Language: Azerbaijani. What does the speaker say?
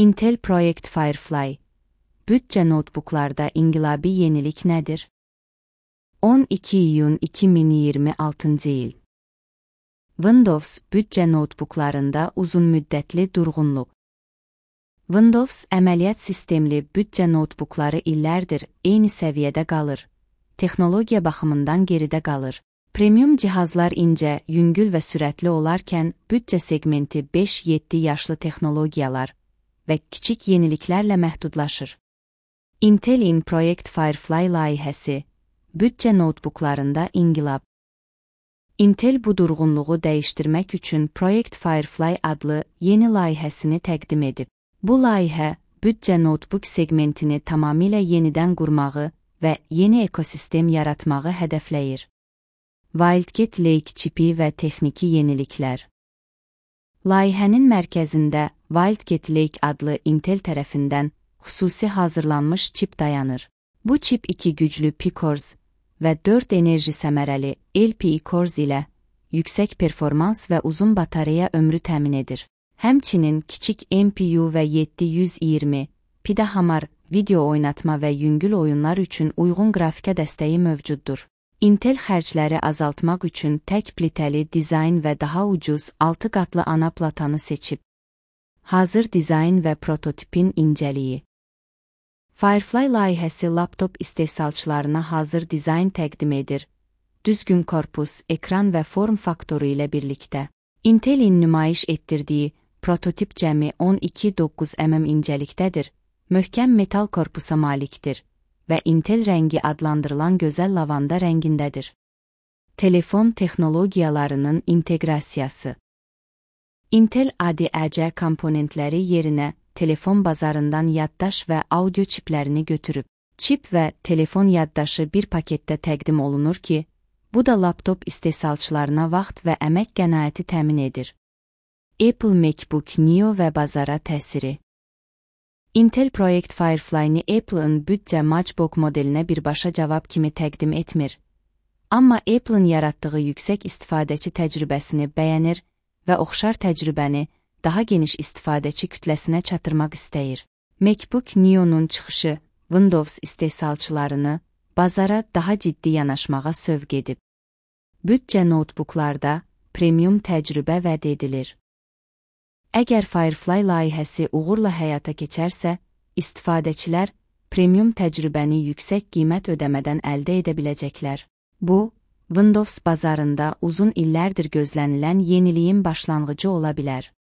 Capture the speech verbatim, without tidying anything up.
Intel Project Firefly. Bütçe notebooklarda inqilabi yenilik nədir? on iki iyun iki min iyirmi altıncı il. Windows bütçe notebooklarında uzunmüddətli durğunluq. Windows əməliyyat sistemli bütçe notebookları illərdir eyni səviyyədə qalır. Texnologiya baxımından geridə qalır. Premium cihazlar incə, yüngül və sürətli olarkən, bütçe segmenti beş yeddi yaşlı texnologiyalar və kiçik yeniliklərlə məhdudlaşır. Intel'in Project Firefly layihəsi, bütçe notebooklarında inqilab. Intel bu durğunluğu dəyişdirmək üçün Project Firefly adlı yeni layihəsini təqdim edib. Bu layihə, bütçe notebook segmentini tamamilə yenidən qurmağı və yeni ekosistem yaratmağı hədəfləyir. Wildcat Lake çipi və texniki yeniliklər. Layihənin mərkəzində Wildcat Lake adlı Intel tərəfindən xüsusi hazırlanmış çip dayanır. Bu çip iki güclü P-Cores və dörd enerji səmərəli L P E cores ilə yüksək performans və uzun batareya ömrü təmin edir. Həmçinin kiçik M P U və yeddi yüz iyirmi P D hamar video oynatma və yüngül oyunlar üçün uyğun qrafikə dəstəyi mövcuddur. Intel xərcləri azaltmaq üçün tək plitəli dizayn və daha ucuz altı qatlı ana platanı seçib. Hazır dizayn və prototipin incəliyi. Firefly layihəsi laptop istehsalçılarına hazır dizayn təqdim edir. Düzgün korpus, ekran və form faktoru ilə birlikdə. Intel'in nümayiş etdirdiyi prototip cəmi on iki doqquz millimetr incəlikdədir, möhkəm metal korpusa malikdir və Intel rəngi adlandırılan gözəl lavanda rəngindədir. Telefon texnologiyalarının inteqrasiyası. Intel A D A C komponentləri yerinə telefon bazarından yaddaş və audio çiplərini götürüb. Çip və telefon yaddaşı bir paketdə təqdim olunur ki, bu da laptop istehsalçılarına vaxt və əmək qənaəti təmin edir. Apple MacBook Neo və bazara təsiri. Intel Project Firefly-ni Apple'ın bütçe MacBook modelinə birbaşa cavab kimi təqdim etmir. Amma Apple'ın yaratdığı yüksək istifadəçi təcrübəsini bəyənir və oxşar təcrübəni daha geniş istifadəçi kütləsinə çatdırmaq istəyir. MacBook Neo'nun çıxışı Windows istehsalçılarını bazara daha ciddi yanaşmağa sövq edib. Bütçe notebooklarda premium təcrübə vəd edilir. Əgər Firefly layihəsi uğurla həyata keçərsə, istifadəçilər premium təcrübəni yüksək qiymət ödəmədən əldə edə biləcəklər. Bu, Windows bazarında uzun illərdir gözlənilən yeniliyin başlanğıcı ola bilər.